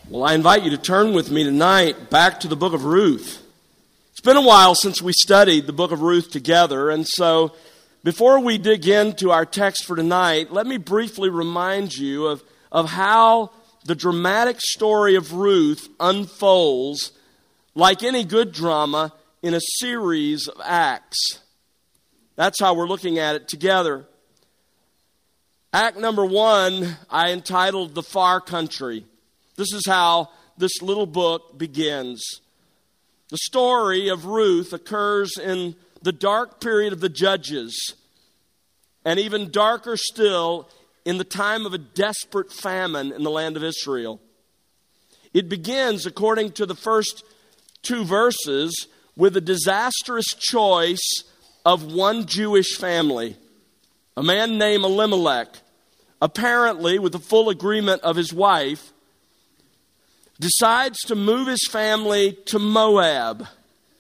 Well, I invite you to turn with me tonight back to the book of Ruth. It's been a while since we studied the book of Ruth together, and so before we dig into our text for tonight, let me briefly remind you of how the dramatic story of Ruth unfolds like any good drama in a series of acts. That's how we're looking at it together. Act number 1, I entitled The Far Country. This is how this little book begins. The story of Ruth occurs in the dark period of the Judges, and even darker still in the time of a desperate famine in the land of Israel. It begins, according to the first 2 verses, with a disastrous choice of one Jewish family, a man named Elimelech, apparently with the full agreement of his wife, decides to move his family to Moab.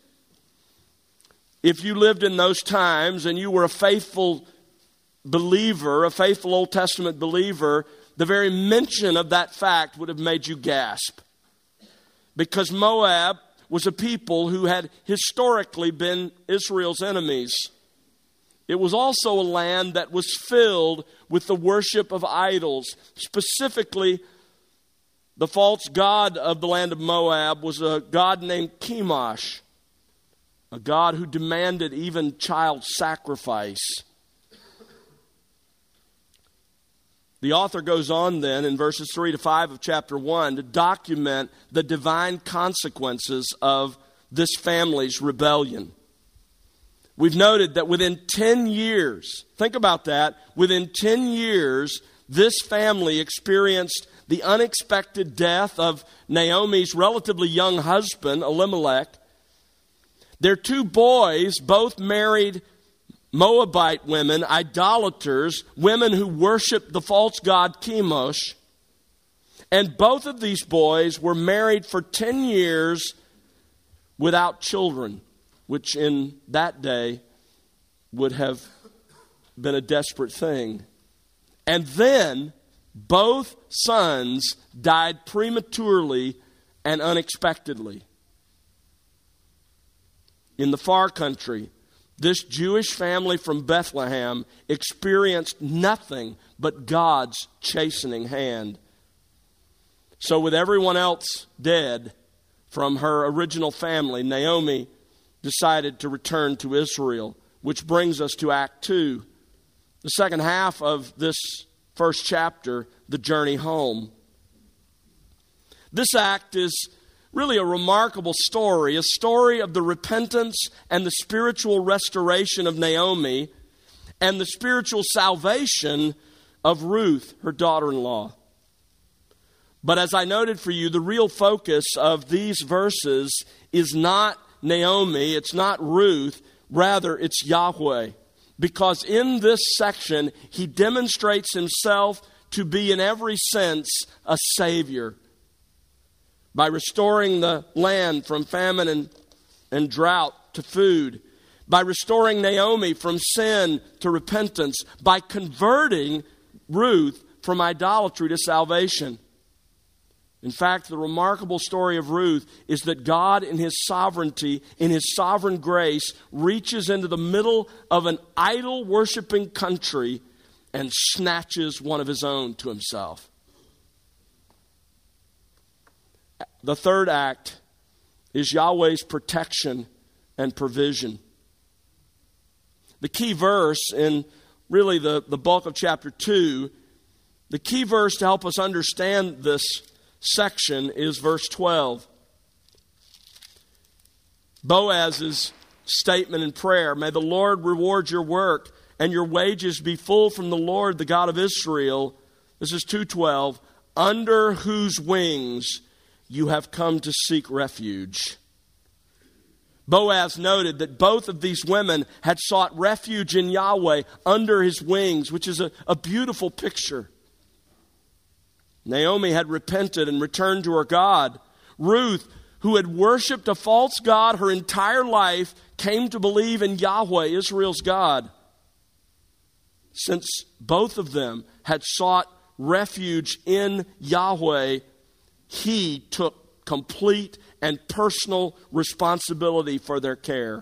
If you lived in those times and you were a faithful believer, a faithful Old Testament believer, the very mention of that fact would have made you gasp. Because Moab was a people who had historically been Israel's enemies. It was also a land that was filled with the worship of idols. Specifically, the false god of the land of Moab was a god named Chemosh, a god who demanded even child sacrifice. The author goes on then in verses 3 to 5 of chapter 1 to document the divine consequences of this family's rebellion. We've noted that within 10 years, think about that, within 10 years, this family experienced the unexpected death of Naomi's relatively young husband, Elimelech. Their 2 boys both married Moabite women, idolaters, women who worshiped the false god Chemosh. And both of these boys were married for 10 years without children, which in that day would have been a desperate thing. And then both sons died prematurely and unexpectedly. In the far country, this Jewish family from Bethlehem experienced nothing but God's chastening hand. So with everyone else dead from her original family, Naomi decided to return to Israel, which brings us to Act 2, the second half of this first chapter, the journey home. This act is really a remarkable story, a story of the repentance and the spiritual restoration of Naomi and the spiritual salvation of Ruth, her daughter-in-law. But as I noted for you, the real focus of these verses is not Naomi, it's not Ruth, rather it's Yahweh. Because in this section, he demonstrates himself to be in every sense a Savior. By restoring the land from famine and drought to food. By restoring Naomi from sin to repentance. By converting Ruth from idolatry to salvation. In fact, the remarkable story of Ruth is that God in His sovereignty, in His sovereign grace, reaches into the middle of an idol-worshiping country and snatches one of His own to Himself. The third act is Yahweh's protection and provision. The key verse in really the bulk of chapter 2, the key verse to help us understand this section is verse 12. Boaz's statement in prayer, "May the Lord reward your work and your wages be full from the Lord, the God of Israel." This is 2:12. "Under whose wings you have come to seek refuge." Boaz noted that both of these women had sought refuge in Yahweh under His wings, which is a beautiful picture. Naomi had repented and returned to her God. Ruth, who had worshipped a false god her entire life, came to believe in Yahweh, Israel's God. Since both of them had sought refuge in Yahweh, He took complete and personal responsibility for their care.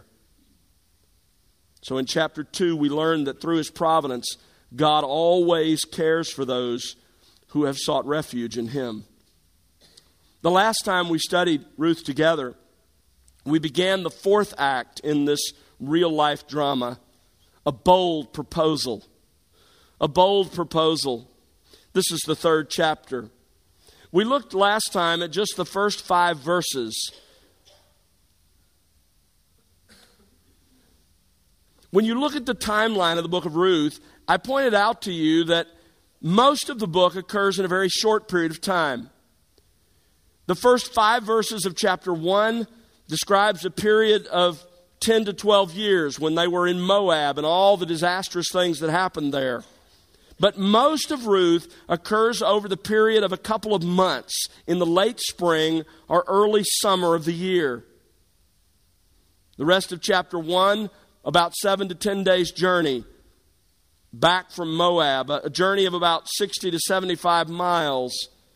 So in chapter 2, we learn that through his providence, God always cares for those who have sought refuge in him. The last time we studied Ruth together, we began the fourth act in this real-life drama, a bold proposal. A bold proposal. This is the third chapter. We looked last time at just the first 5 verses. When you look at the timeline of the book of Ruth, I pointed out to you that most of the book occurs in a very short period of time. The first 5 verses of chapter 1 describes a period of 10 to 12 years when they were in Moab and all the disastrous things that happened there. But most of Ruth occurs over the period of a couple of months in the late spring or early summer of the year. The rest of chapter 1, about 7 to 10 days journey back from Moab, a journey of about 60 to 75 miles.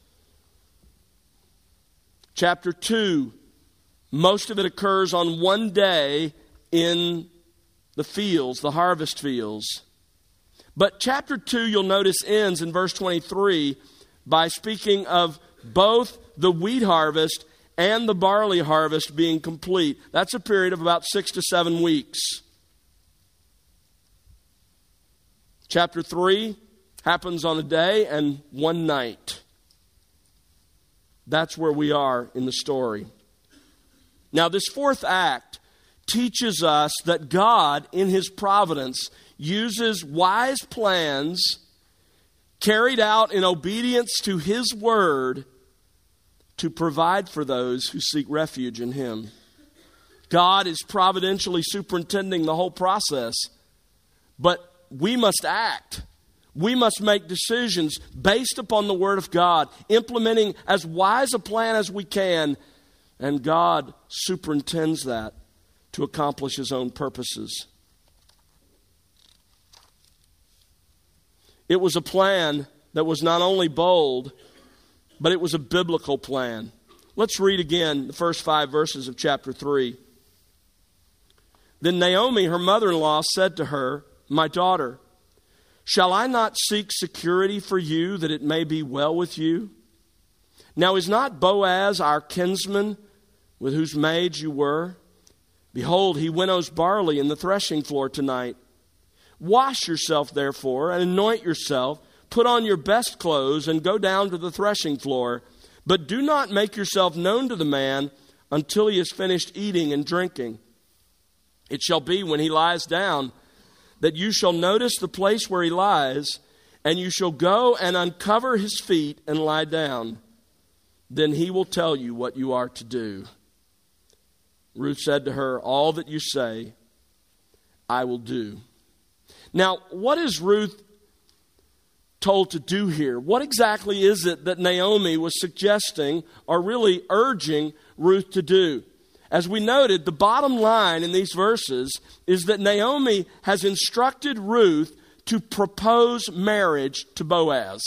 Chapter 2, most of it occurs on one day in the fields, the harvest fields. But chapter 2, you'll notice, ends in verse 23 by speaking of both the wheat harvest and the barley harvest being complete. That's a period of about 6 to 7 weeks. Chapter 3 happens on a day and one night. That's where we are in the story. Now, this fourth act teaches us that God, in his providence, uses wise plans carried out in obedience to his word to provide for those who seek refuge in him. God is providentially superintending the whole process, but we must act. We must make decisions based upon the Word of God, implementing as wise a plan as we can, and God superintends that to accomplish his own purposes. It was a plan that was not only bold, but it was a biblical plan. Let's read again the first 5 verses of chapter 3. Then Naomi, her mother-in-law, said to her, "My daughter, shall I not seek security for you, that it may be well with you? Now is not Boaz our kinsman, with whose maids you were? Behold, he winnows barley in the threshing floor tonight. Wash yourself, therefore, and anoint yourself. Put on your best clothes, and go down to the threshing floor. But do not make yourself known to the man until he has finished eating and drinking. It shall be when he lies down, that you shall notice the place where he lies, and you shall go and uncover his feet and lie down. Then he will tell you what you are to do." Ruth said to her, "All that you say, I will do." Now, what is Ruth told to do here? What exactly is it that Naomi was suggesting or really urging Ruth to do? As we noted, the bottom line in these verses is that Naomi has instructed Ruth to propose marriage to Boaz.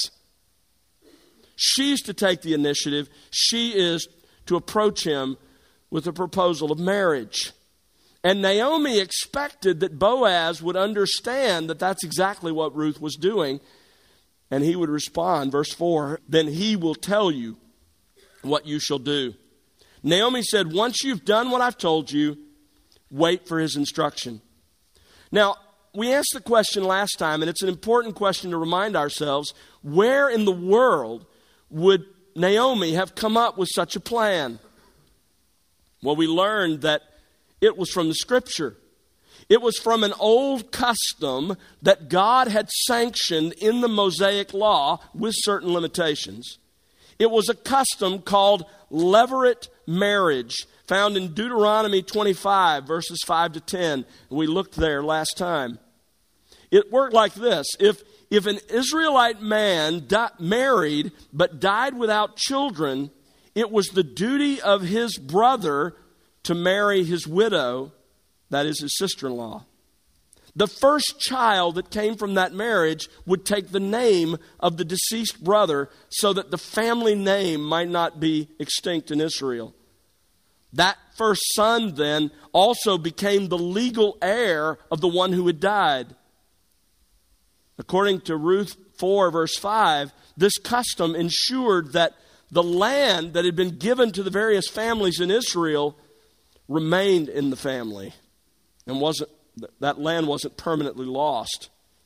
She's to take the initiative. She is to approach him with a proposal of marriage. And Naomi expected that Boaz would understand that that's exactly what Ruth was doing. And he would respond, verse 4, "Then he will tell you what you shall do." Naomi said, "Once you've done what I've told you, wait for his instruction." Now, we asked the question last time, and it's an important question to remind ourselves, where in the world would Naomi have come up with such a plan? Well, we learned that it was from the Scripture. It was from an old custom that God had sanctioned in the Mosaic Law with certain limitations. It was a custom called levirate marriage, found in Deuteronomy 25, verses 5 to 10. We looked there last time. It worked like this. If an Israelite man married but died without children, it was the duty of his brother to marry his widow, that is his sister-in-law. The first child that came from that marriage would take the name of the deceased brother so that the family name might not be extinct in Israel. That first son then also became the legal heir of the one who had died. According to Ruth 4, verse 5, this custom ensured that the land that had been given to the various families in Israel remained in the family and that land wasn't permanently lost.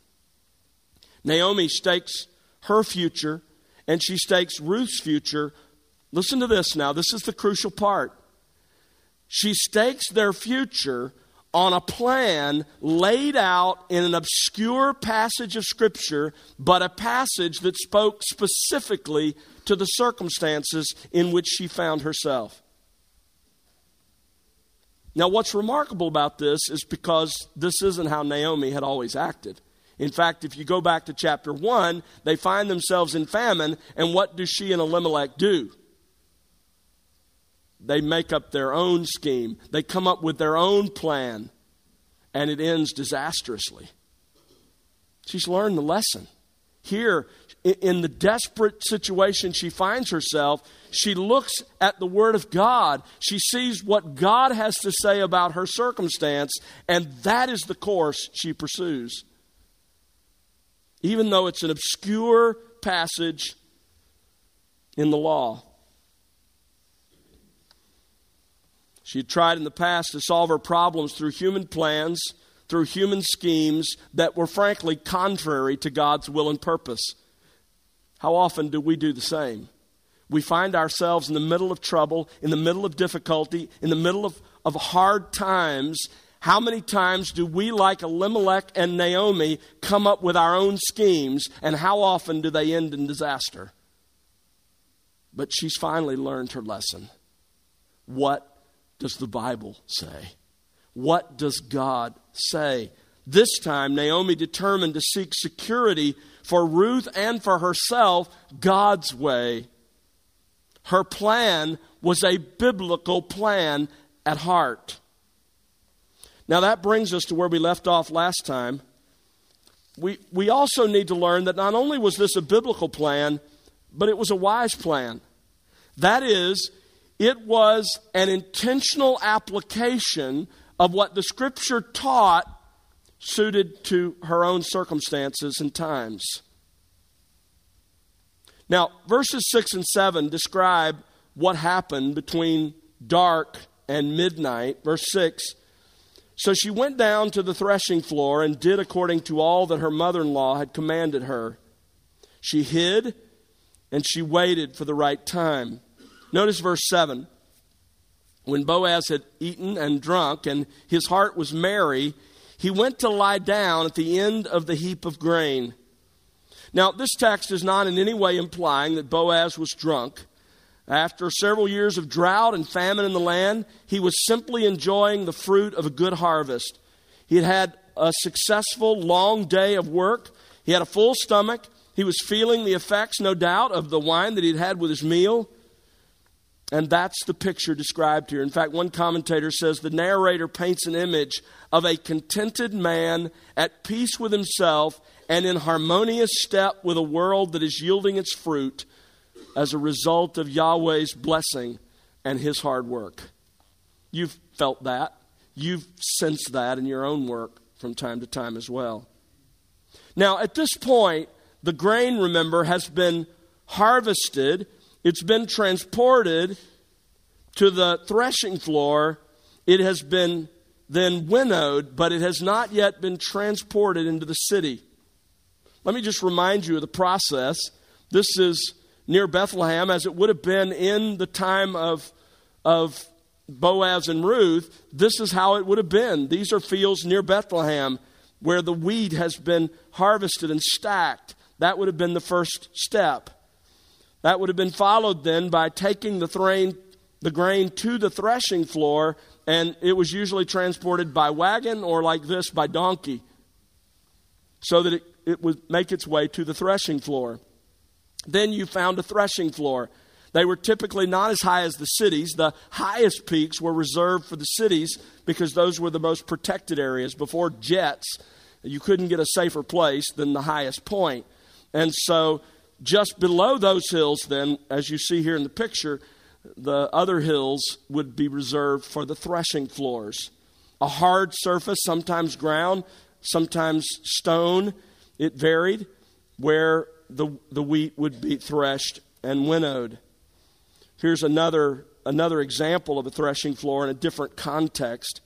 Naomi stakes her future and she stakes Ruth's future. Listen to this now. This is the crucial part. She stakes their future on a plan laid out in an obscure passage of Scripture, but a passage that spoke specifically to the circumstances in which she found herself. Now, what's remarkable about this is because this isn't how Naomi had always acted. In fact, if you go back to chapter 1, they find themselves in famine, and what do she and Elimelech do? They make up their own scheme. They come up with their own plan, and it ends disastrously. She's learned the lesson. Here, in the desperate situation she finds herself, she looks at the Word of God. She sees what God has to say about her circumstance, and that is the course she pursues. Even though it's an obscure passage in the law. She had tried in the past to solve her problems through human plans, through human schemes that were frankly contrary to God's will and purpose. How often do we do the same? We find ourselves in the middle of trouble, in the middle of difficulty, in the middle of hard times. How many times do we, like Elimelech and Naomi, come up with our own schemes, and how often do they end in disaster? But she's finally learned her lesson. What does the Bible say? What does God say? This time, Naomi determined to seek security for Ruth and for herself God's way. Her plan was a biblical plan at heart. Now that brings us to where we left off last time. We also need to learn that not only was this a biblical plan, but it was a wise plan. That is, it was an intentional application of what the Scripture taught suited to her own circumstances and times. Now, verses 6 and 7 describe what happened between dark and midnight. Verse 6, so she went down to the threshing floor and did according to all that her mother-in-law had commanded her. She hid and she waited for the right time. Notice verse 7. When Boaz had eaten and drunk and his heart was merry, he went to lie down at the end of the heap of grain. Now, this text is not in any way implying that Boaz was drunk. After several years of drought and famine in the land, he was simply enjoying the fruit of a good harvest. He had had a successful long day of work. He had a full stomach. He was feeling the effects, no doubt, of the wine that he'd had with his meal. And that's the picture described here. In fact, one commentator says the narrator paints an image of a contented man at peace with himself and in harmonious step with a world that is yielding its fruit as a result of Yahweh's blessing and his hard work. You've felt that. You've sensed that in your own work from time to time as well. Now, at this point, the grain, remember, has been harvested. It's been transported to the threshing floor. It has been then winnowed, but it has not yet been transported into the city. Let me just remind you of the process. This is near Bethlehem, as it would have been in the time of Boaz and Ruth. This is how it would have been. These are fields near Bethlehem where the wheat has been harvested and stacked. That would have been the first step. That would have been followed then by taking the grain to the threshing floor, and it was usually transported by wagon or like this by donkey so that it would make its way to the threshing floor. Then you found a threshing floor. They were typically not as high as the cities. The highest peaks were reserved for the cities because those were the most protected areas. Before jets, You couldn't get a safer place than the highest point. And so just below those hills then, as you see here in the picture, the other hills would be reserved for the threshing floors. A hard surface, sometimes ground, sometimes stone. It varied where the wheat would be threshed and winnowed. Here's another example of a threshing floor in a different context.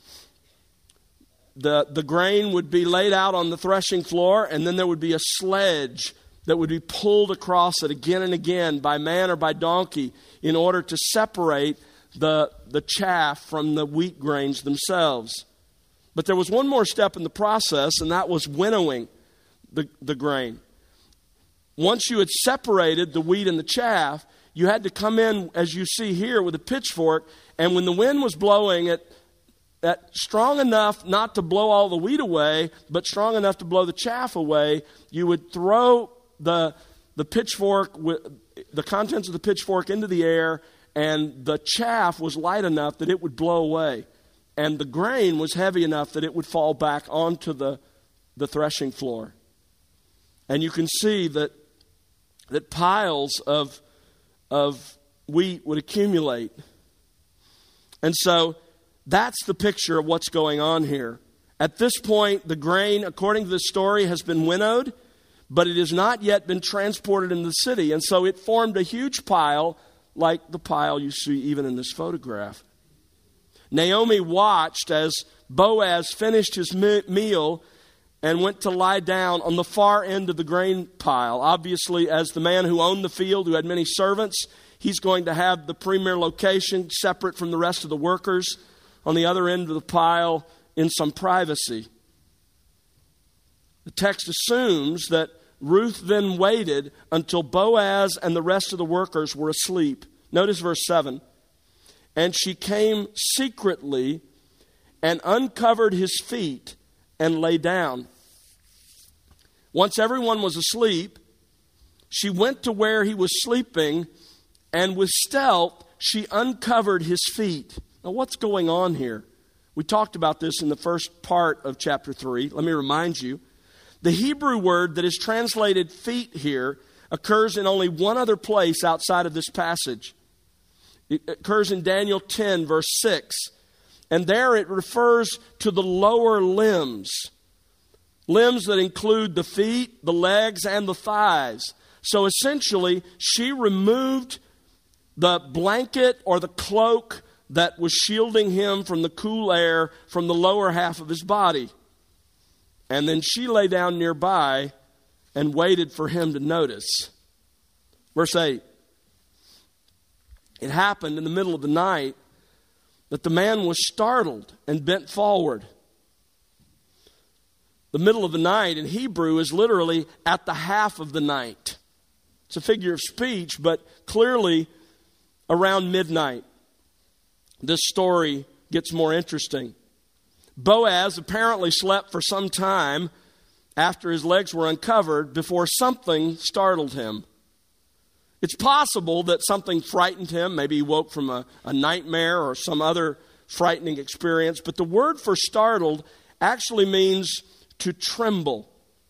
The grain would be laid out on the threshing floor, and then there would be a sledge that would be pulled across it again and again by man or by donkey in order to separate the chaff from the wheat grains themselves. But there was one more step in the process, and that was winnowing the grain. Once you had separated the wheat and the chaff, you had to come in, as you see here, with a pitchfork, and when the wind was blowing it strong enough not to blow all the wheat away, but strong enough to blow the chaff away, you would throw the pitchfork, the contents of the pitchfork into the air, and the chaff was light enough that it would blow away. And the grain was heavy enough that it would fall back onto the threshing floor. And you can see that piles of wheat would accumulate. And so that's the picture of what's going on here. At this point, the grain, according to the story, has been winnowed, but it has not yet been transported into the city. And so it formed a huge pile, like the pile you see even in this photograph. Naomi watched as Boaz finished his meal and went to lie down on the far end of the grain pile. Obviously, as the man who owned the field, who had many servants, he's going to have the premier location separate from the rest of the workers on the other end of the pile in some privacy. The text assumes that Ruth then waited until Boaz and the rest of the workers were asleep. Notice verse 7. And she came secretly and uncovered his feet and lay down. Once everyone was asleep, she went to where he was sleeping, and with stealth, she uncovered his feet. Now, what's going on here? We talked about this in the first part of chapter 3. Let me remind you. The Hebrew word that is translated feet here occurs in only one other place outside of this passage. It occurs in Daniel 10, verse 6. And there it refers to the lower limbs. Limbs that include the feet, the legs, and the thighs. So essentially, she removed the blanket or the cloak that was shielding him from the cool air from the lower half of his body. And then she lay down nearby and waited for him to notice. Verse 8. It happened in the middle of the night that the man was startled and bent forward. The middle of the night in Hebrew is literally at the half of the night. It's a figure of speech, but clearly around midnight. This story gets more interesting. Boaz apparently slept for some time after his legs were uncovered before something startled him. It's possible that something frightened him. Maybe he woke from a nightmare or some other frightening experience. But the word for startled actually means to tremble.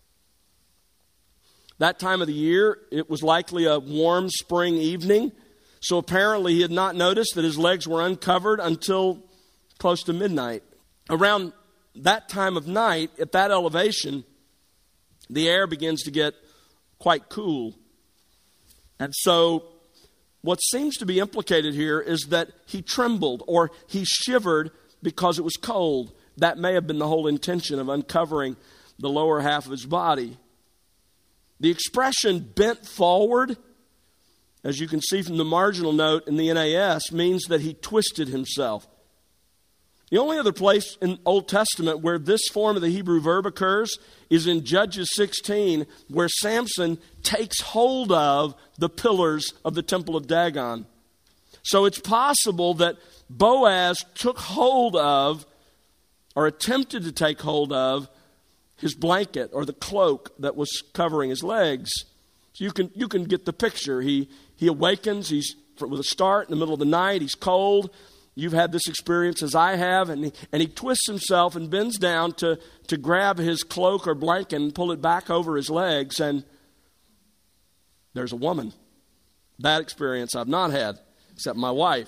That time of the year, it was likely a warm spring evening. So apparently he had not noticed that his legs were uncovered until close to midnight. Around that time of night, at that elevation, the air begins to get quite cool. And so what seems to be implicated here is that he trembled or he shivered because it was cold. That may have been the whole intention of uncovering the lower half of his body. The expression bent forward, as you can see from the marginal note in the NAS, means that he twisted himself. The only other place in Old Testament where this form of the Hebrew verb occurs is in Judges 16, where Samson takes hold of the pillars of the temple of Dagon. So it's possible that Boaz took hold of, or attempted to take hold of, his blanket or the cloak that was covering his legs. So you can get the picture. He awakens, he's with a start in the middle of the night, he's cold. you've had this experience as I have, and he twists himself and bends down to grab his cloak or blanket and pull it back over his legs, and there's a woman. That experience I've not had, except my wife.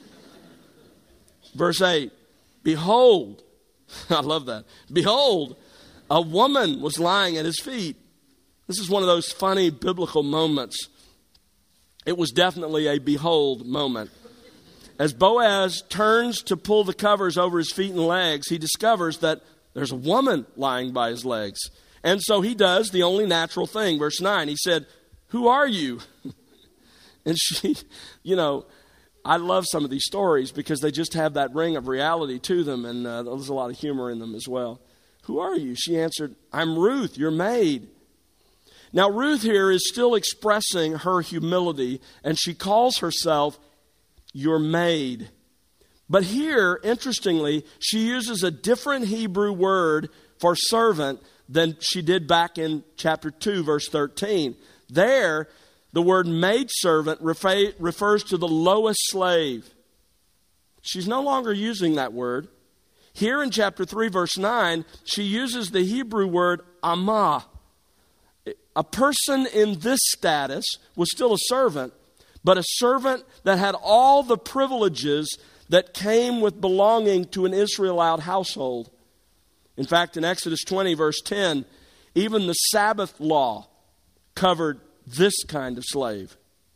Verse 8, behold, I love that. Behold, a woman was lying at his feet. This is one of those funny biblical moments. It was definitely a behold moment. As Boaz turns to pull the covers over his feet and legs, he discovers that there's a woman lying by his legs. And so he does the only natural thing. Verse 9, he said, who are you? And she, I love some of these stories because they just have that ring of reality to them, and there's a lot of humor in them as well. Who are you? She answered, I'm Ruth, your maid. Now, Ruth here is still expressing her humility, and she calls herself your maid. But here, interestingly, she uses a different Hebrew word for servant than she did back in chapter 2, verse 13. There, the word maidservant refers to the lowest slave. She's no longer using that word. Here in chapter 3, verse 9, she uses the Hebrew word amah. A person in this status was still a servant, but a servant that had all the privileges that came with belonging to an Israelite household. In fact, in Exodus 20, verse 10, even the Sabbath law covered this kind of slave.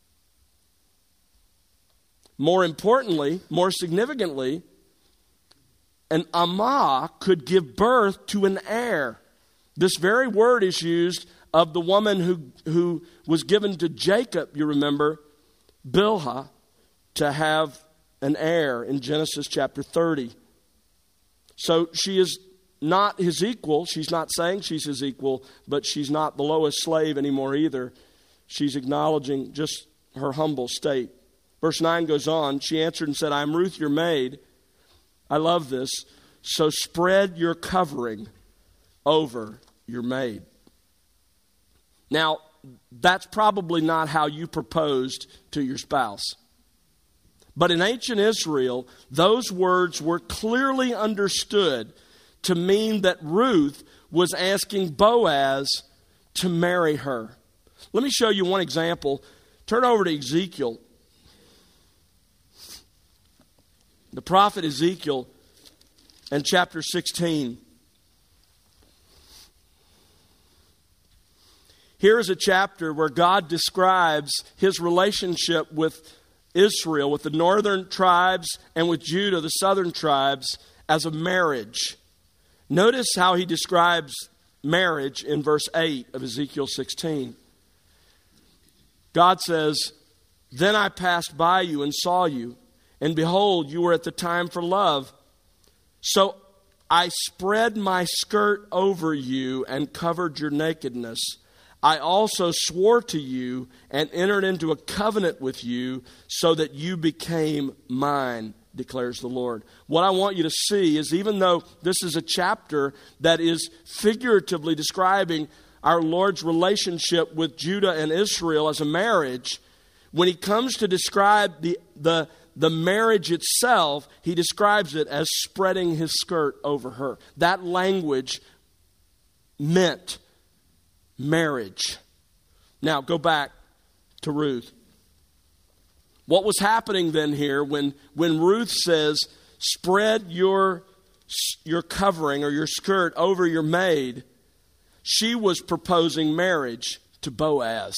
More importantly, more significantly, an amah could give birth to an heir. This very word is used of the woman who was given to Jacob, you remember, Bilhah, to have an heir in Genesis chapter 30. So she is not his equal. She's not saying she's his equal, but she's not the lowest slave anymore either. She's acknowledging just her humble state. Verse 9 goes on. She answered and said, I am Ruth, your maid. I love this. So spread your covering over your maid. Now, that's probably not how you proposed to your spouse. But in ancient Israel, those words were clearly understood to mean that Ruth was asking Boaz to marry her. Let me show you one example. Turn over to Ezekiel. The prophet Ezekiel in chapter 16. Here is a chapter where God describes his relationship with Israel, with the northern tribes, and with Judah, the southern tribes, as a marriage. Notice how he describes marriage in verse 8 of Ezekiel 16. God says, Then I passed by you and saw you, and behold, you were at the time for love. So I spread my skirt over you and covered your nakedness. I also swore to you and entered into a covenant with you so that you became mine, declares the Lord. What I want you to see is, even though this is a chapter that is figuratively describing our Lord's relationship with Judah and Israel as a marriage, when he comes to describe the marriage itself, he describes it as spreading his skirt over her. That language meant marriage. Now, go back to Ruth. What was happening then here when Ruth says, spread your covering or your skirt over your maid, she was proposing marriage to Boaz.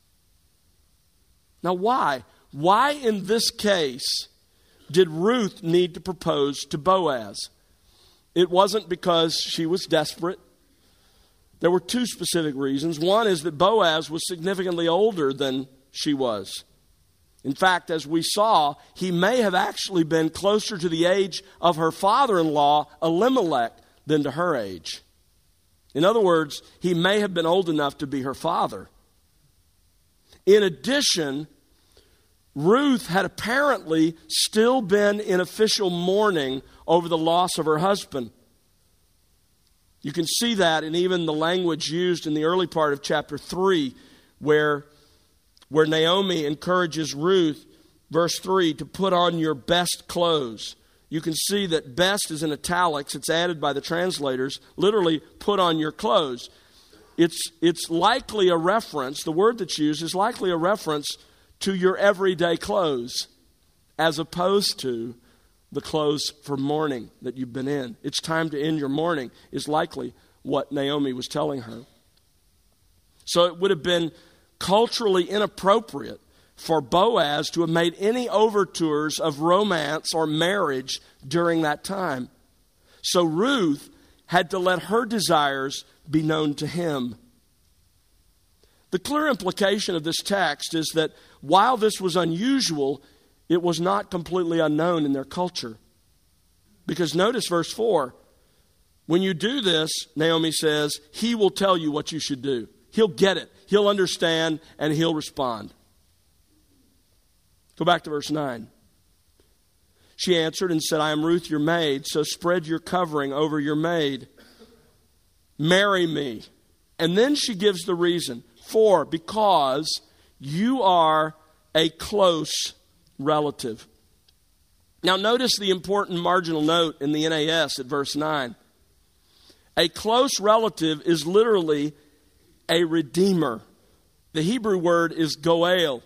Now, why? Why in this case did Ruth need to propose to Boaz? It wasn't because she was desperate. There were two specific reasons. One is that Boaz was significantly older than she was. In fact, as we saw, he may have actually been closer to the age of her father-in-law, Elimelech, than to her age. In other words, he may have been old enough to be her father. In addition, Ruth had apparently still been in official mourning over the loss of her husband. You can see that in even the language used in the early part of chapter 3, where Naomi encourages Ruth verse 3, to put on your best clothes. You can see that best is in italics. It's added by the translators. Literally, put on your clothes. It's likely a reference, the word that's used is likely a reference to your everyday clothes, as opposed to the clothes for mourning that you've been in. It's time to end your mourning is likely what Naomi was telling her. So it would have been culturally inappropriate for Boaz to have made any overtures of romance or marriage during that time. So Ruth had to let her desires be known to him. The clear implication of this text is that while this was unusual, it was not completely unknown in their culture. Because notice verse 4. When you do this, Naomi says, he will tell you what you should do. He'll get it. He'll understand and he'll respond. Go back to verse 9. She answered and said, I am Ruth your maid, so spread your covering over your maid. Marry me. And then she gives the reason. Because you are a close relative. Now notice the important marginal note in the NAS at verse 9. A close relative is literally a redeemer. The Hebrew word is goel.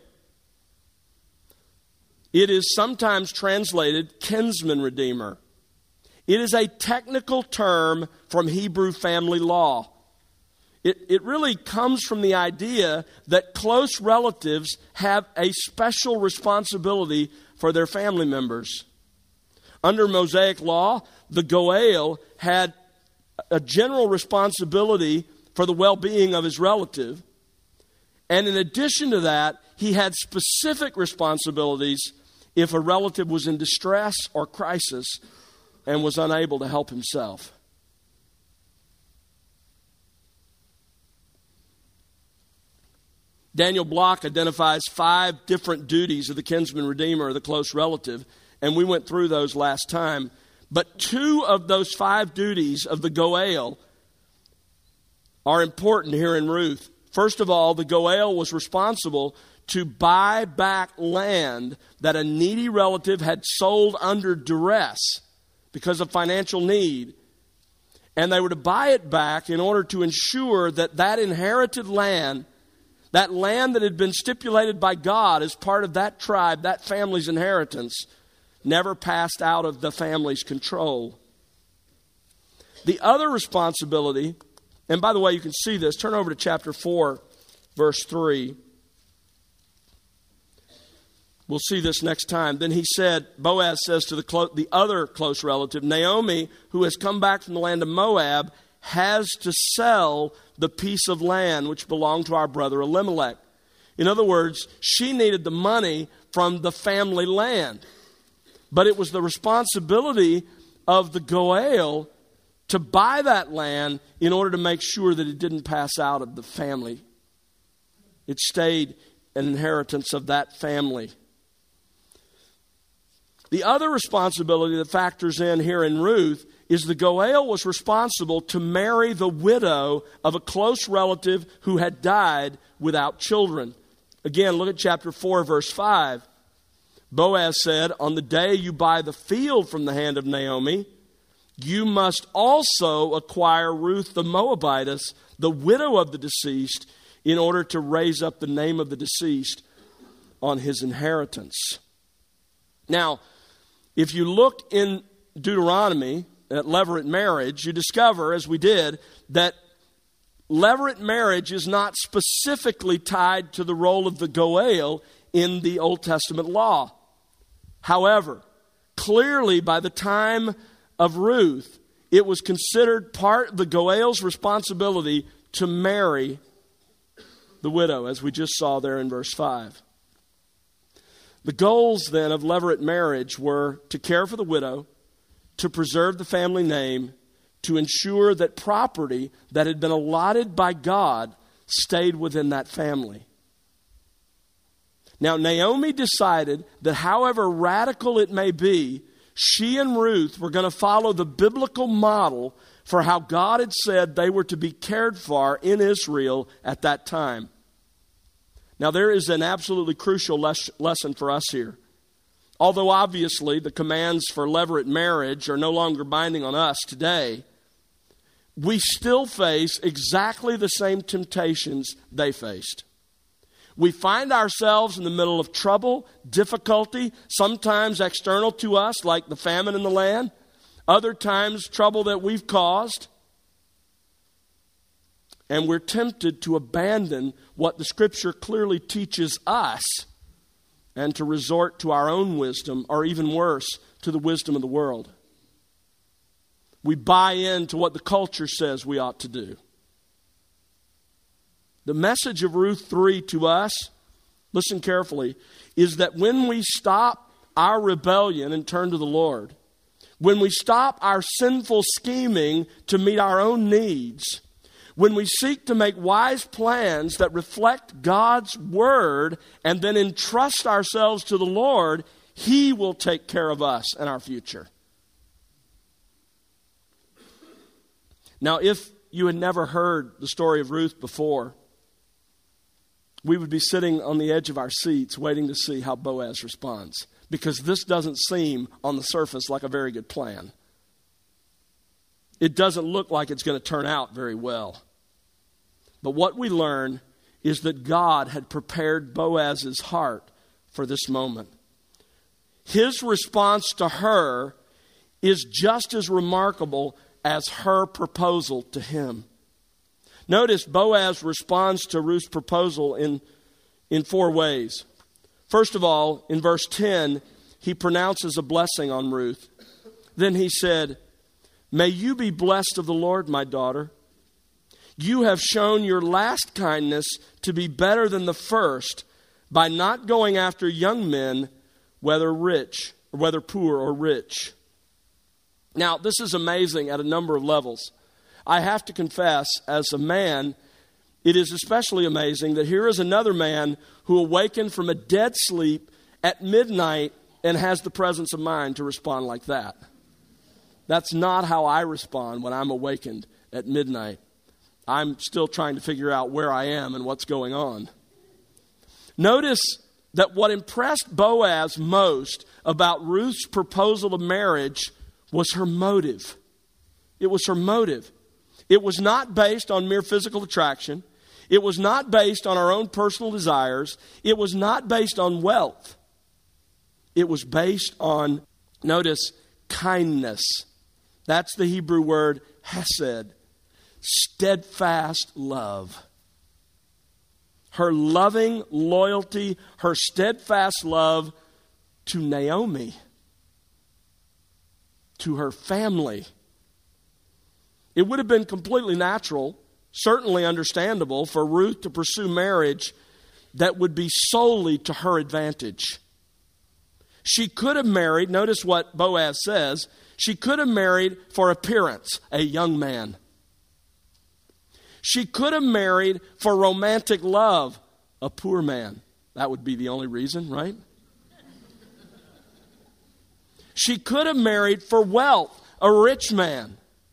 It is sometimes translated kinsman redeemer. It is a technical term from Hebrew family law. It really comes from the idea that close relatives have a special responsibility for their family members. Under Mosaic law, the goel had a general responsibility for the well-being of his relative. And in addition to that, he had specific responsibilities if a relative was in distress or crisis and was unable to help himself. Daniel Block identifies 5 different duties of the kinsman redeemer or the close relative, and we went through those last time. But 2 of those 5 duties of the goel are important here in Ruth. First of all, the goel was responsible to buy back land that a needy relative had sold under duress because of financial need. And they were to buy it back in order to ensure that that inherited land, that land that had been stipulated by God as part of that tribe, that family's inheritance, never passed out of the family's control. The other responsibility, and by the way, you can see this. Turn over to chapter 4, verse 3. We'll see this next time. Then he said, Boaz says to the other close relative, Naomi, who has come back from the land of Moab, has to sell the piece of land which belonged to our brother Elimelech. In other words, she needed the money from the family land. But it was the responsibility of the goel to buy that land in order to make sure that it didn't pass out of the family. It stayed an inheritance of that family. The other responsibility that factors in here in Ruth is the goel was responsible to marry the widow of a close relative who had died without children. Again, look at chapter 4, verse 5. Boaz said, on the day you buy the field from the hand of Naomi, you must also acquire Ruth the Moabitess, the widow of the deceased, in order to raise up the name of the deceased on his inheritance. Now, if you look in Deuteronomy at levirate marriage, you discover, as we did, that levirate marriage is not specifically tied to the role of the goel in the Old Testament law. However, clearly by the time of Ruth, it was considered part of the goel's responsibility to marry the widow, as we just saw there in verse 5. The goals then of levirate marriage were to care for the widow, to preserve the family name, to ensure that property that had been allotted by God stayed within that family. Now, Naomi decided that however radical it may be, she and Ruth were going to follow the biblical model for how God had said they were to be cared for in Israel at that time. Now, there is an absolutely crucial lesson for us here. Although obviously the commands for levirate marriage are no longer binding on us today, we still face exactly the same temptations they faced. We find ourselves in the middle of trouble, difficulty, sometimes external to us, like the famine in the land, other times trouble that we've caused. And we're tempted to abandon what the Scripture clearly teaches us and to resort to our own wisdom, or even worse, to the wisdom of the world. We buy into what the culture says we ought to do. The message of Ruth 3 to us, listen carefully, is that when we stop our rebellion and turn to the Lord, when we stop our sinful scheming to meet our own needs, when we seek to make wise plans that reflect God's word and then entrust ourselves to the Lord, He will take care of us and our future. Now, if you had never heard the story of Ruth before, we would be sitting on the edge of our seats waiting to see how Boaz responds, because this doesn't seem on the surface like a very good plan. It doesn't look like it's going to turn out very well. But what we learn is that God had prepared Boaz's heart for this moment. His response to her is just as remarkable as her proposal to him. Notice Boaz responds to Ruth's proposal in four ways. First of all, in verse 10, he pronounces a blessing on Ruth. Then he said, "May you be blessed of the Lord, my daughter. You have shown your last kindness to be better than the first by not going after young men, whether rich, or whether poor or rich." Now, this is amazing at a number of levels. I have to confess, as a man, it is especially amazing that here is another man who awakened from a dead sleep at midnight and has the presence of mind to respond like that. That's not how I respond when I'm awakened at midnight. I'm still trying to figure out where I am and what's going on. Notice that what impressed Boaz most about Ruth's proposal of marriage was her motive. It was her motive. It was not based on mere physical attraction. It was not based on our own personal desires. It was not based on wealth. It was based on, notice, kindness. That's the Hebrew word hesed. Steadfast love. Her loving loyalty, her steadfast love to Naomi, to her family. It would have been completely natural, certainly understandable, for Ruth to pursue marriage that would be solely to her advantage. She could have married, notice what Boaz says, she could have married for appearance, a young man. She could have married for romantic love, a poor man. That would be the only reason, right? She could have married for wealth, a rich man.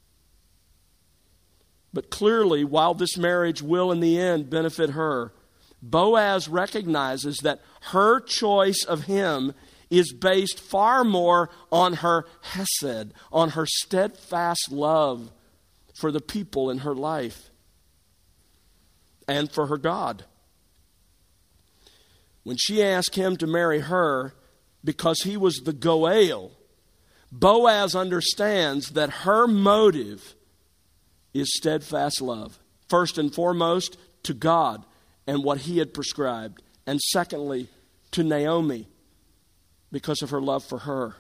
But clearly, while this marriage will in the end benefit her, Boaz recognizes that her choice of him is based far more on her hesed, on her steadfast love for the people in her life and for her God. When she asked him to marry her because he was the Goel, Boaz understands that her motive is steadfast love. First and foremost, to God and what He had prescribed. And secondly, to Naomi, because of her love for her.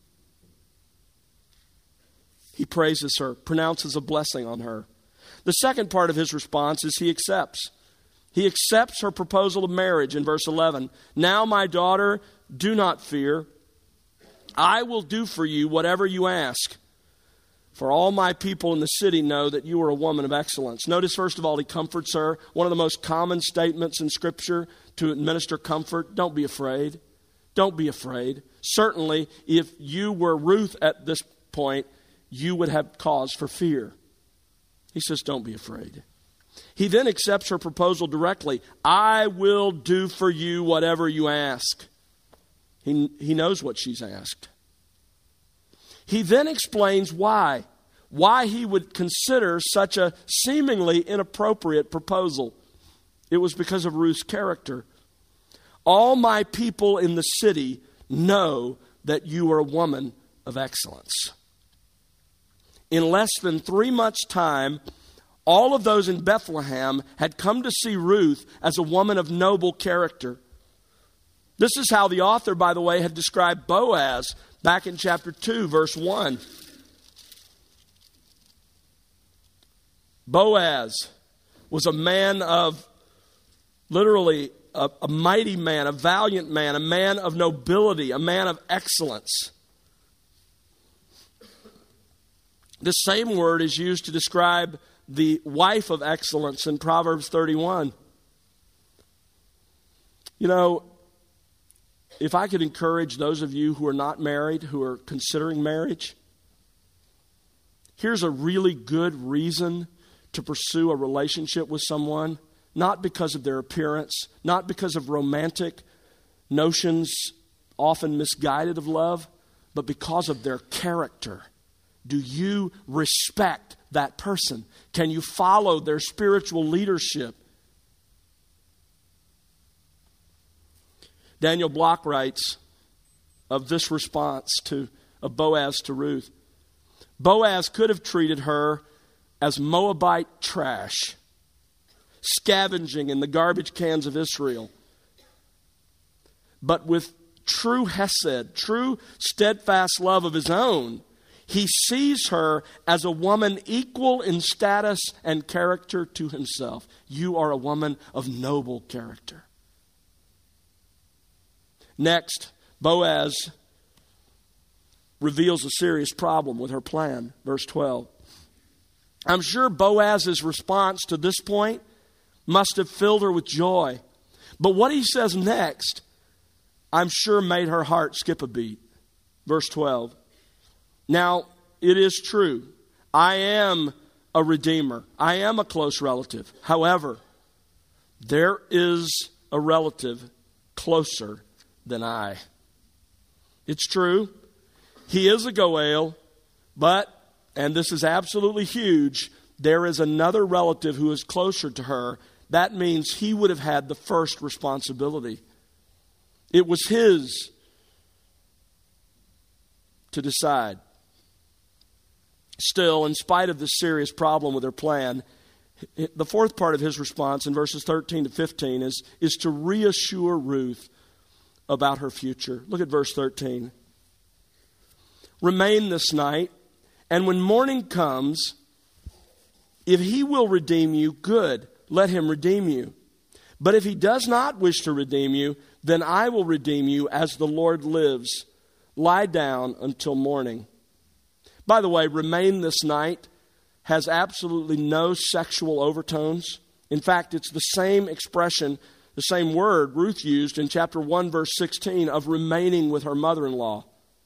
He praises her, pronounces a blessing on her. The second part of his response is he accepts. He accepts her proposal of marriage in verse 11. "Now, my daughter, do not fear. I will do for you whatever you ask. For all my people in the city know that you are a woman of excellence." Notice, first of all, he comforts her. One of the most common statements in Scripture to administer comfort: don't be afraid. Don't be afraid. Certainly, if you were Ruth at this point, you would have cause for fear. He says, don't be afraid. He then accepts her proposal directly. "I will do for you whatever you ask." He knows what she's asked. He then explains why he would consider such a seemingly inappropriate proposal. It was because of Ruth's character. All my people in the city know that you are a woman of excellence. In less than 3 months' time, all of those in Bethlehem had come to see Ruth as a woman of noble character. This is how the author, by the way, had described Boaz back in chapter 2, verse 1. Boaz was a man of, literally, a mighty man, a valiant man, a man of nobility, a man of excellence. The same word is used to describe the wife of excellence in Proverbs 31. You know, if I could encourage those of you who are not married, who are considering marriage, here's a really good reason to pursue a relationship with someone, not because of their appearance, not because of romantic notions, often misguided of love, but because of their character. Do you respect that person? Can you follow their spiritual leadership? Daniel Block writes of this response of Boaz to Ruth. Boaz could have treated her as Moabite trash, scavenging in the garbage cans of Israel. But with true hesed, true steadfast love of his own, he sees her as a woman equal in status and character to himself. You are a woman of noble character. Next, Boaz reveals a serious problem with her plan. Verse 12. I'm sure Boaz's response to this point must have filled her with joy. But what he says next, I'm sure made her heart skip a beat. Verse 12. Now, it is true. I am a redeemer. I am a close relative. However, there is a relative closer than I. It's true. He is a Goel, but, and this is absolutely huge, there is another relative who is closer to her. That means he would have had the first responsibility. It was his to decide. Still, in spite of this serious problem with her plan, the fourth part of his response in verses 13 to 15 is to reassure Ruth about her future. Look at verse 13. Remain this night, and when morning comes, if he will redeem you, good, let him redeem you. But if he does not wish to redeem you, then I will redeem you as the Lord lives. Lie down until morning. By the way, remain this night has absolutely no sexual overtones. In fact, it's the same expression, the same word Ruth used in chapter 1, verse 16 of remaining with her mother-in-law.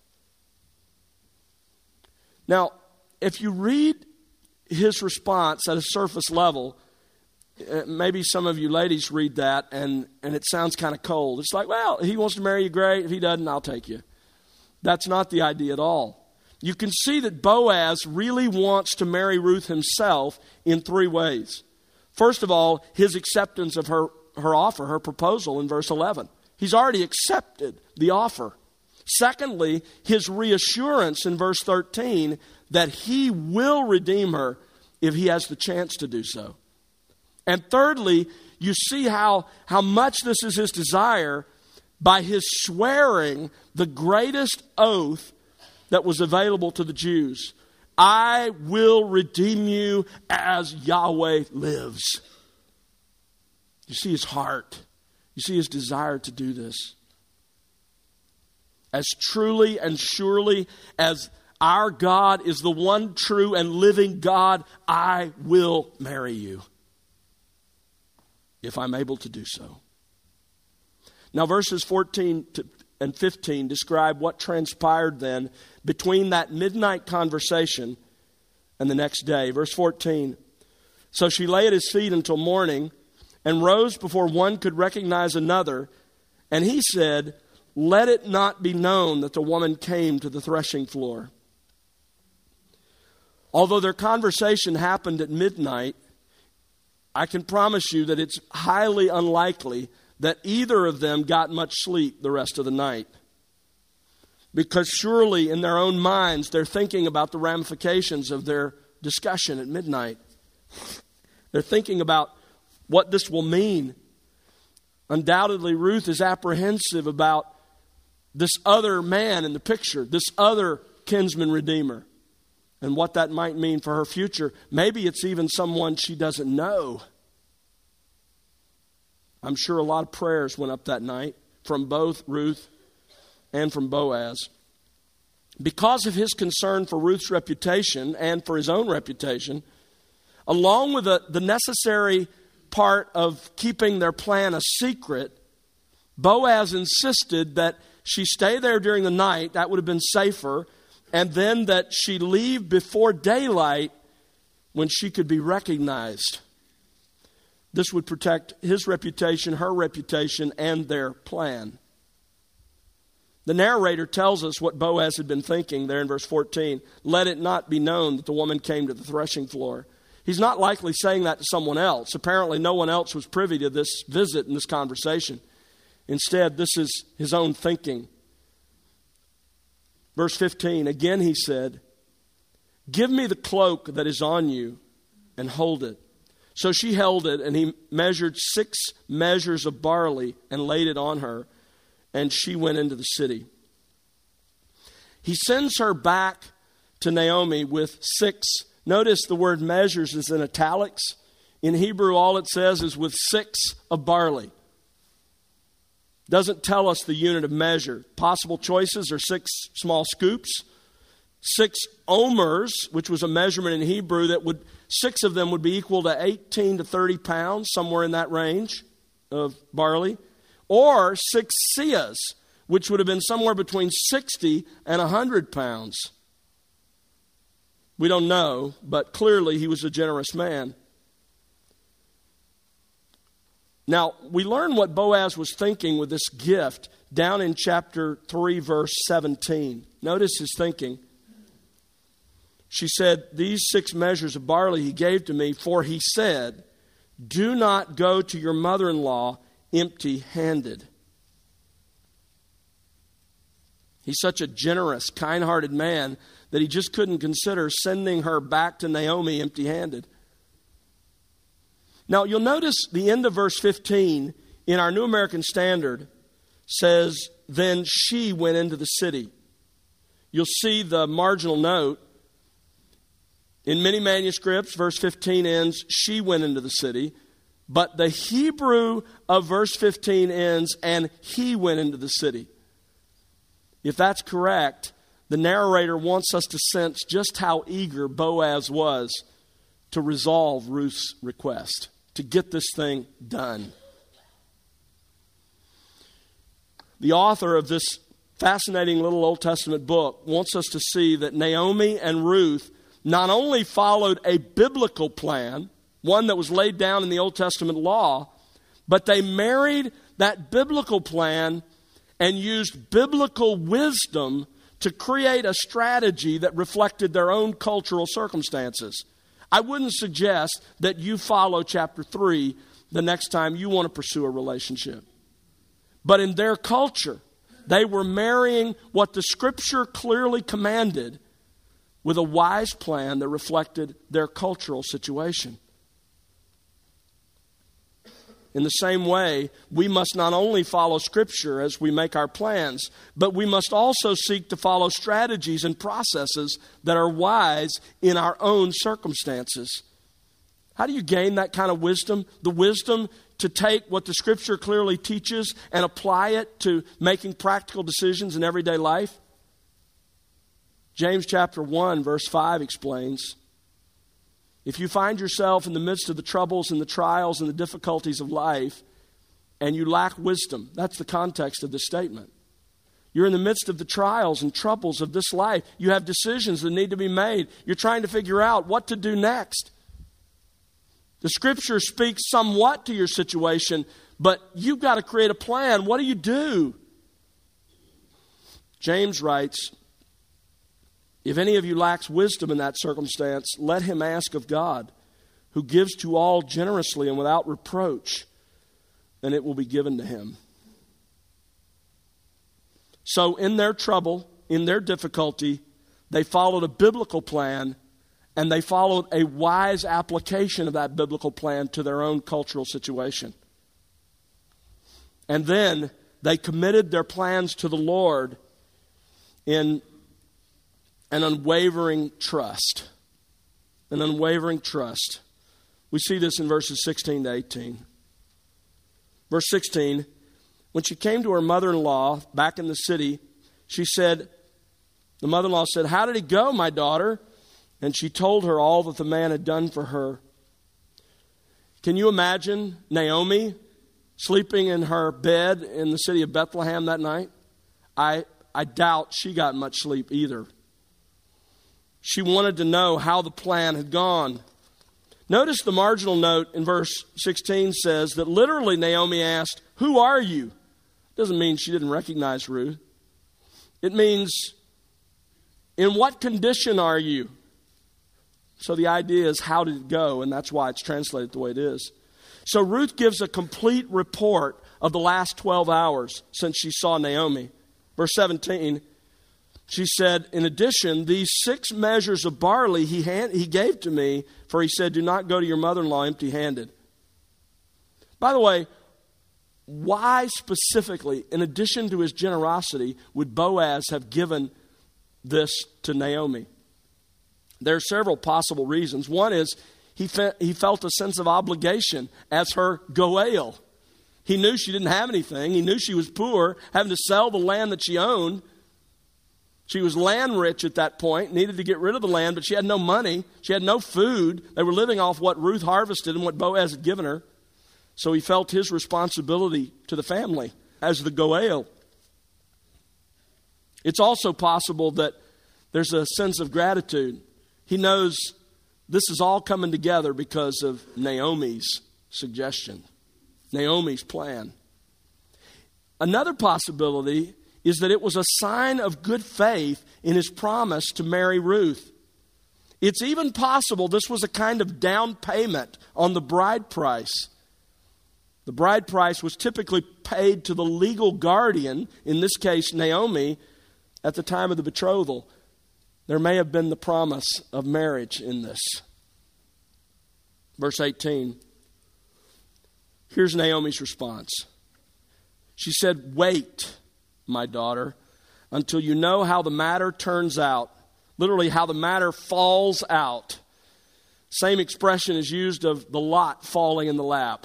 Now, if you read his response at a surface level, maybe some of you ladies read that and it sounds kind of cold. It's like, well, if he wants to marry you, great. If he doesn't, I'll take you. That's not the idea at all. You can see that Boaz really wants to marry Ruth himself in 3 ways. First of all, his acceptance of her offer, her proposal in verse 11. He's already accepted the offer. Secondly, his reassurance in verse 13 that he will redeem her if he has the chance to do so. And thirdly, you see how much this is his desire by his swearing the greatest oath that was available to the Jews. I will redeem you as Yahweh lives. You see his heart. You see his desire to do this. As truly and surely as our God is the one true and living God, I will marry you if I'm able to do so. Now, verses 14 and 15 describe what transpired then between that midnight conversation and the next day. Verse 14, so she lay at his feet until morning and rose before one could recognize another. And he said, let it not be known that the woman came to the threshing floor. Although their conversation happened at midnight, I can promise you that it's highly unlikely that either of them got much sleep the rest of the night. Because surely in their own minds, they're thinking about the ramifications of their discussion at midnight. They're thinking about what this will mean. Undoubtedly, Ruth is apprehensive about this other man in the picture, this other kinsman redeemer, and what that might mean for her future. Maybe it's even someone she doesn't know. I'm sure a lot of prayers went up that night from both Ruth and from Boaz. Because of his concern for Ruth's reputation and for his own reputation, along with the necessary part of keeping their plan a secret, Boaz insisted that she stay there during the night. That would have been safer. And then that she leave before daylight when she could be recognized. This would protect his reputation, her reputation, and their plan. The narrator tells us what Boaz had been thinking there in verse 14. Let it not be known that the woman came to the threshing floor. He's not likely saying that to someone else. Apparently no one else was privy to this visit and this conversation. Instead, this is his own thinking. Verse 15, again he said, give me the cloak that is on you and hold it. So she held it, and he measured 6 measures of barley and laid it on her, and she went into the city. He sends her back to Naomi with 6. Notice the word measures is in italics. In Hebrew, all it says is with 6 of barley. Doesn't tell us the unit of measure. Possible choices are 6 small scoops, 6 omers, which was a measurement in Hebrew that 6 of them would be equal to 18 to 30 pounds, somewhere in that range of barley, or 6 seahs, which would have been somewhere between 60 and 100 pounds. We don't know, but clearly he was a generous man. Now, we learn what Boaz was thinking with this gift down in chapter 3, verse 17. Notice his thinking. She said, these 6 measures of barley he gave to me, for he said, do not go to your mother-in-law empty-handed. He's such a generous, kind-hearted man that he just couldn't consider sending her back to Naomi empty-handed. Now, you'll notice the end of verse 15 in our New American Standard says, then she went into the city. You'll see the marginal note. In many manuscripts, verse 15 ends, she went into the city. But the Hebrew of verse 15 ends, and he went into the city. If that's correct, the narrator wants us to sense just how eager Boaz was to resolve Ruth's request, to get this thing done. The author of this fascinating little Old Testament book wants us to see that Naomi and Ruth not only followed a biblical plan, one that was laid down in the Old Testament law, but they married that biblical plan and used biblical wisdom to create a strategy that reflected their own cultural circumstances. I wouldn't suggest that you follow chapter 3 the next time you want to pursue a relationship. But in their culture, they were marrying what the Scripture clearly commanded with a wise plan that reflected their cultural situation. In the same way, we must not only follow Scripture as we make our plans, but we must also seek to follow strategies and processes that are wise in our own circumstances. How do you gain that kind of wisdom? The wisdom to take what the Scripture clearly teaches and apply it to making practical decisions in everyday life? James chapter 1, verse 5 explains, if you find yourself in the midst of the troubles and the trials and the difficulties of life, and you lack wisdom, that's the context of this statement. You're in the midst of the trials and troubles of this life. You have decisions that need to be made. You're trying to figure out what to do next. The Scripture speaks somewhat to your situation, but you've got to create a plan. What do? James writes, if any of you lacks wisdom in that circumstance, let him ask of God, who gives to all generously and without reproach, and it will be given to him. So in their trouble, in their difficulty, they followed a biblical plan, and they followed a wise application of that biblical plan to their own cultural situation. And then they committed their plans to the Lord in an unwavering trust. An unwavering trust. We see this in verses 16 to 18. Verse 16, when she came to her mother-in-law back in the city, the mother-in-law said, how did it go, my daughter? And she told her all that the man had done for her. Can you imagine Naomi sleeping in her bed in the city of Bethlehem that night? I doubt she got much sleep either. She wanted to know how the plan had gone. Notice the marginal note in verse 16 says that literally Naomi asked, who are you? Doesn't mean she didn't recognize Ruth. It means, in what condition are you? So the idea is, how did it go? And that's why it's translated the way it is. So Ruth gives a complete report of the last 12 hours since she saw Naomi. Verse 17, she said, in addition, these 6 measures of barley he gave to me, for he said, do not go to your mother-in-law empty-handed. By the way, why specifically, in addition to his generosity, would Boaz have given this to Naomi? There are several possible reasons. One is he felt a sense of obligation as her Goel. He knew she didn't have anything. He knew she was poor, having to sell the land that she owned. She was land rich at that point, needed to get rid of the land, but she had no money. She had no food. They were living off what Ruth harvested and what Boaz had given her. So he felt his responsibility to the family as the Goel. It's also possible that there's a sense of gratitude. He knows this is all coming together because of Naomi's suggestion, Naomi's plan. Another possibility is that it was a sign of good faith in his promise to marry Ruth. It's even possible this was a kind of down payment on the bride price. The bride price was typically paid to the legal guardian, in this case Naomi, at the time of the betrothal. There may have been the promise of marriage in this. Verse 18. Here's Naomi's response. She said, wait, my daughter, until you know how the matter turns out. Literally, how the matter falls out. Same expression is used of the lot falling in the lap.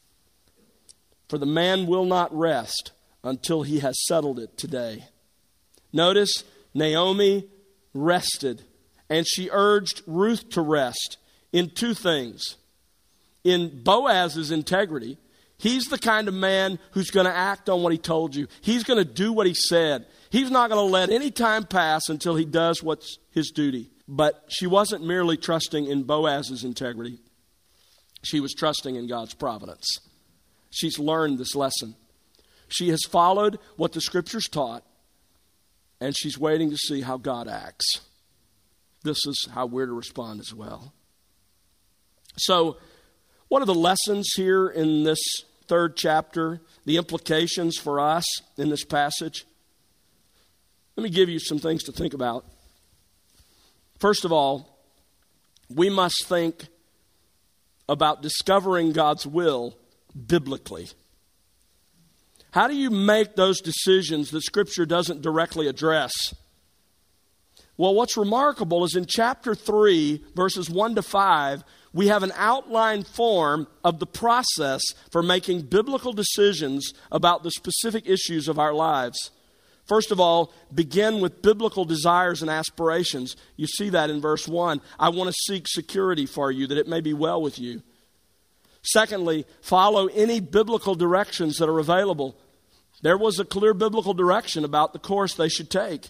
For the man will not rest until he has settled it today. Notice, Naomi rested, and she urged Ruth to rest in 2 things. In Boaz's integrity, he's the kind of man who's going to act on what he told you. He's going to do what he said. He's not going to let any time pass until he does what's his duty. But she wasn't merely trusting in Boaz's integrity. She was trusting in God's providence. She's learned this lesson. She has followed what the Scriptures taught, and she's waiting to see how God acts. This is how we're to respond as well. So, what are the lessons here in this 3rd chapter? The implications for us in this passage? Let me give you some things to think about. First of all, we must think about discovering God's will biblically. How do you make those decisions that Scripture doesn't directly address? Well, what's remarkable is in chapter 3, verses 1 to 5, we have an outline form of the process for making biblical decisions about the specific issues of our lives. First of all, begin with biblical desires and aspirations. You see that in verse 1. I want to seek security for you, that it may be well with you. Secondly, follow any biblical directions that are available. There was a clear biblical direction about the course they should take.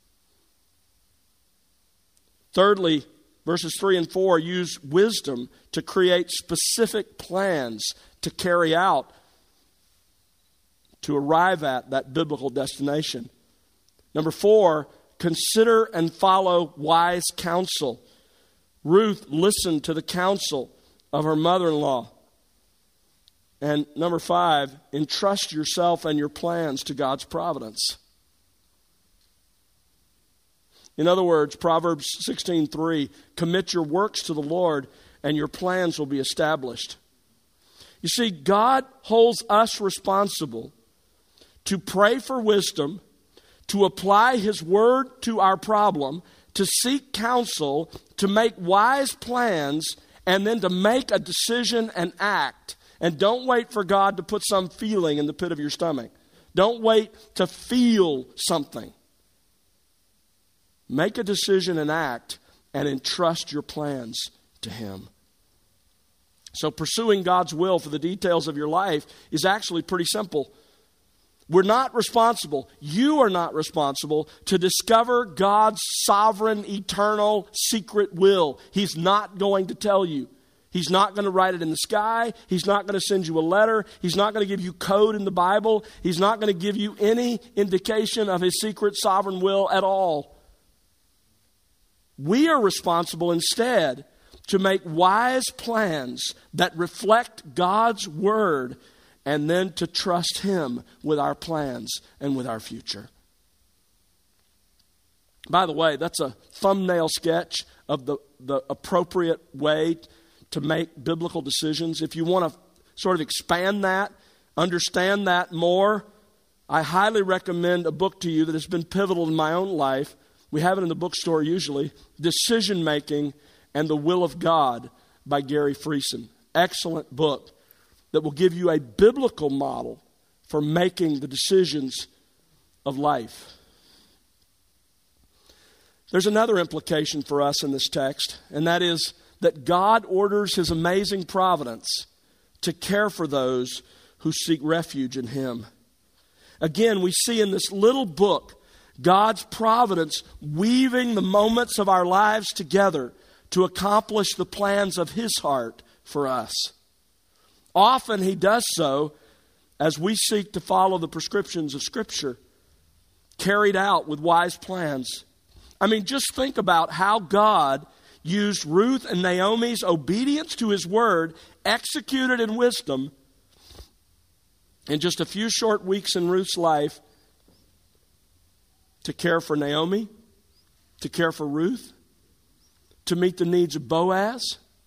Thirdly, verses 3 and 4 use wisdom to create specific plans to carry out, to arrive at that biblical destination. Number 4, consider and follow wise counsel. Ruth listened to the counsel of her mother-in-law. And number 5, entrust yourself and your plans to God's providence. In other words, Proverbs 16:3, commit your works to the Lord and your plans will be established. You see, God holds us responsible to pray for wisdom, to apply His word to our problem, to seek counsel, to make wise plans, and then to make a decision and act. And don't wait for God to put some feeling in the pit of your stomach. Don't wait to feel something. Make a decision and act, and entrust your plans to Him. So pursuing God's will for the details of your life is actually pretty simple. We're not responsible, you are not responsible to discover God's sovereign, eternal, secret will. He's not going to tell you. He's not going to write it in the sky. He's not going to send you a letter. He's not going to give you code in the Bible. He's not going to give you any indication of His secret sovereign will at all. We are responsible instead to make wise plans that reflect God's word, and then to trust Him with our plans and with our future. By the way, that's a thumbnail sketch of the appropriate way to make biblical decisions. If you want to sort of expand that, understand that more, I highly recommend a book to you that has been pivotal in my own life. We have it in the bookstore usually. Decision Making and the Will of God by Gary Friesen. Excellent book that will give you a biblical model for making the decisions of life. There's another implication for us in this text, and that is that God orders His amazing providence to care for those who seek refuge in Him. Again, we see in this little book God's providence weaving the moments of our lives together to accomplish the plans of His heart for us. Often He does so as we seek to follow the prescriptions of Scripture, carried out with wise plans. I mean, just think about how God used Ruth and Naomi's obedience to His word, executed in wisdom, in just a few short weeks in Ruth's life, to care for Naomi, to care for Ruth, to meet the needs of Boaz,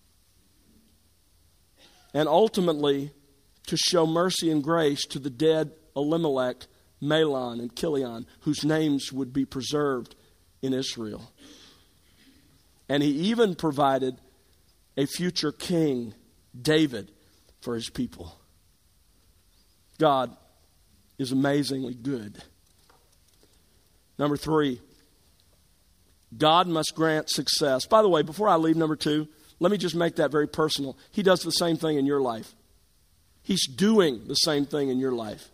and ultimately to show mercy and grace to the dead Elimelech, Mahlon, and Chilion, whose names would be preserved in Israel. And He even provided a future king, David, for His people. God is amazingly good. Number 3, God must grant success. By the way, before I leave number 2, let me just make that very personal. He does the same thing in your life. He's doing the same thing in your life.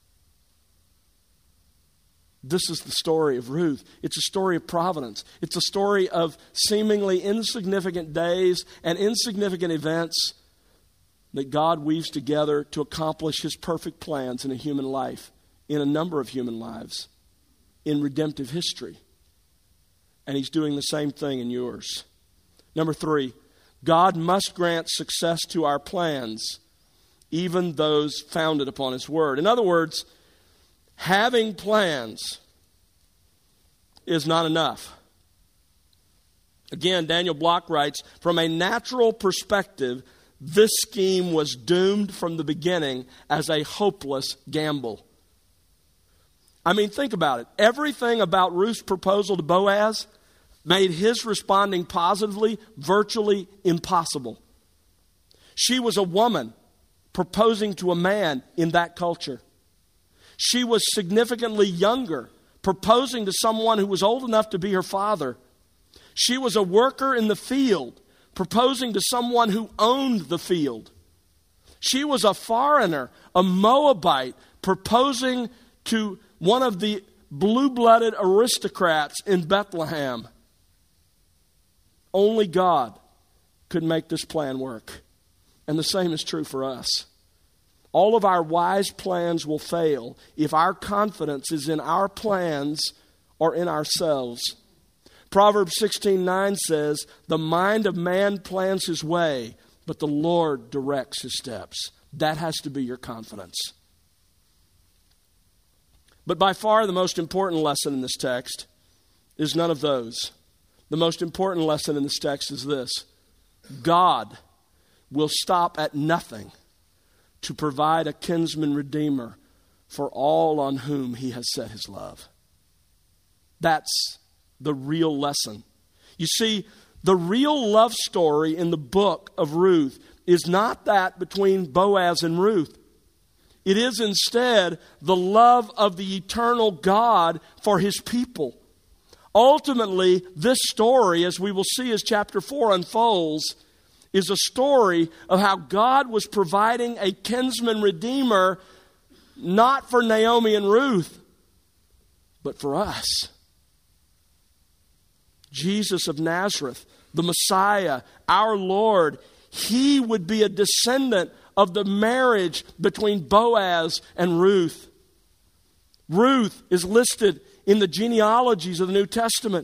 This is the story of Ruth. It's a story of providence. It's a story of seemingly insignificant days and insignificant events that God weaves together to accomplish His perfect plans in a human life, in a number of human lives, in redemptive history. And He's doing the same thing in yours. Number 3, God must grant success to our plans, even those founded upon His word. In other words, having plans is not enough. Again, Daniel Block writes, from a natural perspective, this scheme was doomed from the beginning as a hopeless gamble. I mean, think about it. Everything about Ruth's proposal to Boaz made his responding positively virtually impossible. She was a woman proposing to a man in that culture. She was significantly younger, proposing to someone who was old enough to be her father. She was a worker in the field, proposing to someone who owned the field. She was a foreigner, a Moabite, proposing to one of the blue-blooded aristocrats in Bethlehem. Only God could make this plan work. And the same is true for us. All of our wise plans will fail if our confidence is in our plans or in ourselves. Proverbs 16:9 says, "The mind of man plans his way, but the Lord directs his steps." That has to be your confidence. But by far the most important lesson in this text is none of those. The most important lesson in this text is this: God will stop at nothing to provide a kinsman redeemer for all on whom he has set his love. That's the real lesson. You see, the real love story in the book of Ruth is not that between Boaz and Ruth. It is instead the love of the eternal God for his people. Ultimately, this story, as we will see as chapter 4 unfolds, is a story of how God was providing a kinsman redeemer, not for Naomi and Ruth, but for us. Jesus of Nazareth, the Messiah, our Lord, he would be a descendant of the marriage between Boaz and Ruth. Ruth is listed in the genealogies of the New Testament.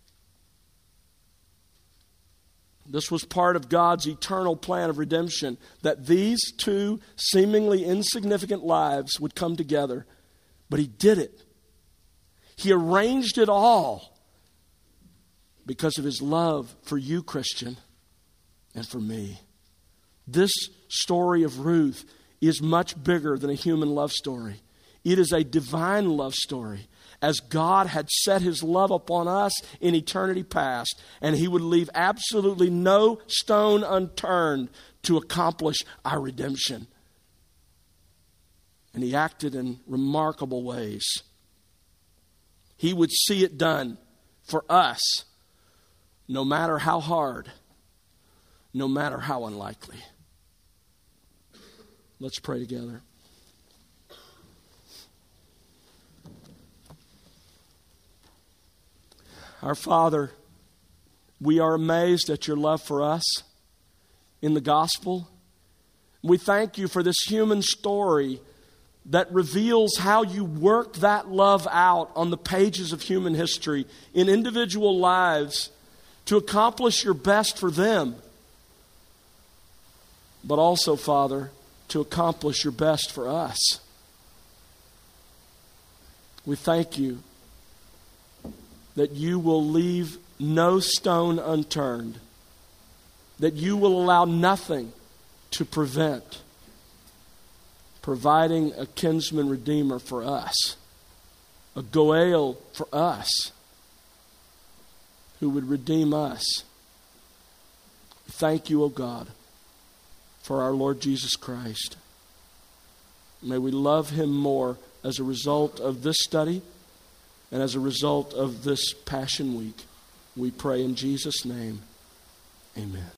This was part of God's eternal plan of redemption, that these two seemingly insignificant lives would come together. But he did it. He arranged it all because of his love for you, Christian, and for me. This story of Ruth is much bigger than a human love story. It is a divine love story, as God had set his love upon us in eternity past, and he would leave absolutely no stone unturned to accomplish our redemption. And he acted in remarkable ways. He would see it done for us, no matter how hard, no matter how unlikely. Let's pray together. Our Father, we are amazed at your love for us in the gospel. We thank you for this human story that reveals how you worked that love out on the pages of human history in individual lives to accomplish your best for them, but also, Father, to accomplish your best for us. We thank you that you will leave no stone unturned, that you will allow nothing to prevent providing a kinsman redeemer for us, a Goel for us, who would redeem us. Thank you, O God, for our Lord Jesus Christ. May we love him more as a result of this study and as a result of this Passion Week. We pray in Jesus' name. Amen.